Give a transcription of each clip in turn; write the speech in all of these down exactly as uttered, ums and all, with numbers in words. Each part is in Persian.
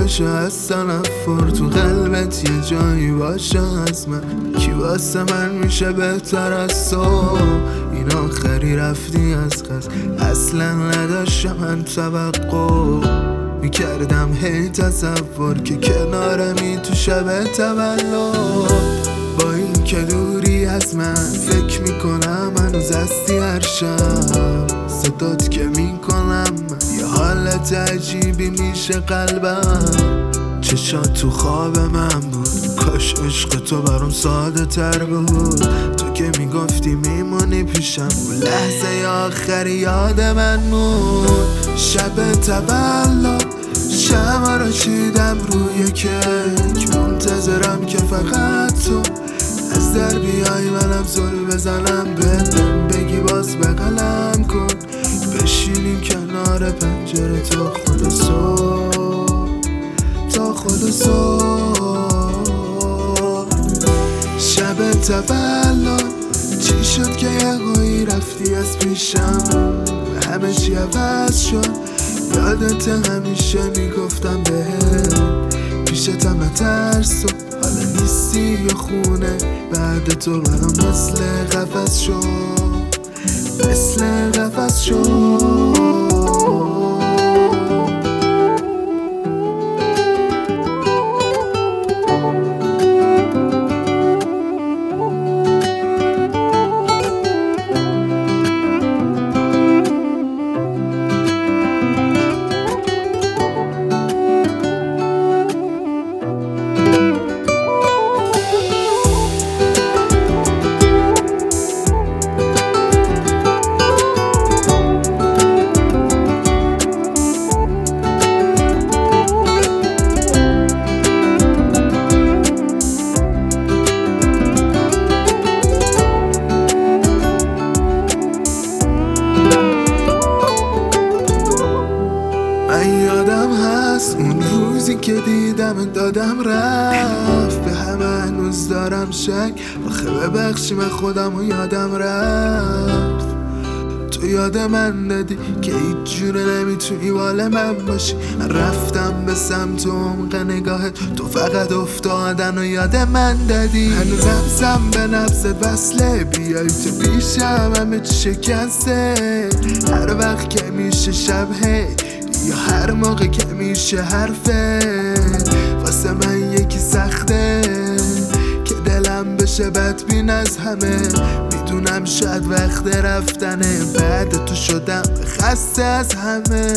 باشه از تنفر، تو قلبت یه جایی باشه از من. کی واسه من میشه بهتر از تو؟ این آخری رفتی از قصد، اصلا نداشتم من توقع. میکردم هی تصور که کنارمی تو شب تولد. با این که دوری از من فکر میکنم هنوز هستی هر شب. صدات که میکنم یه حالت عجیبی میشه قلبم. چشات تو خواب من بود، کاش عشق تو برام ساده تر بود. تو که میگفتی میمونی پیشم، اون لحظه آخری یاد من بود. شب تولد شمع رو چیدم روی کیک، منتظرم که فقط تو از در بیای منم زل بزنم بدم، بگی باز بغلم کن، بشینیم کنار پنجره تا خود صبح، تا خود صبح. شب تولد چی شد که یه قوی رفتی از پیشم؟ همه چی عوض شد، یادت همیشه میگفتم بهت پیشتم نترس. و حالا نیستی یا خونه، بعد تو برام مثل قفس شد، مثل قفس شد. یادم هست اون روزی که دیدم دادم رفت، به همه هنوز دارم شک، آخه ببخشی من خودم و یادم رفت. تو یاد من دادی که هیچ جوره نمیتونی بال من باشی. من رفتم به سمت و عمق نگاهت، تو فقط افتادن و یاد من دادی. هنوز نبزم به نبزت وصله، بیای تو پیشم همه چی شکسته. هر وقت که میشه شب هی، یا هر موقع که میشه حرفه، واسه من یکی سخته که دلم بشه بدبین از همه. میدونم شاید وقت رفتنه، بعد تو شدم خسته از همه.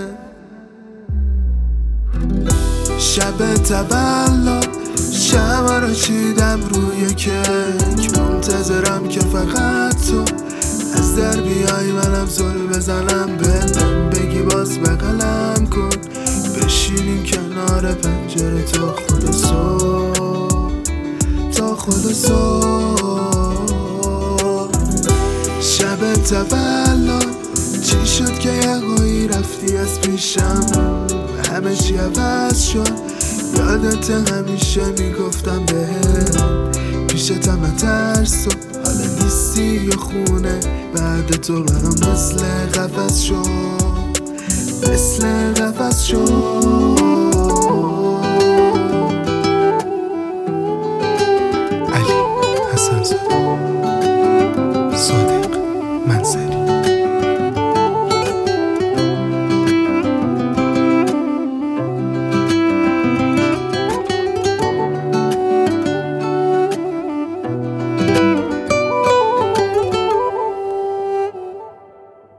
شب تولد شمع رو چیدم روی کیک، منتظرم که فقط تو از در بیای منم زل بزنم بدم، بگی باز بغلم کن، بشینیم کنار پنجره تا خود صبح، تا خود صبح. شب تولد چی شد که یه قوی رفتی از پیشم؟ همه چی عوض شد، یادت همیشه میگفتم بهت پیشتم نترس. و حالا نیستی یا خونه، بعد تو برام مثل قفس شد، مثل قفس شد.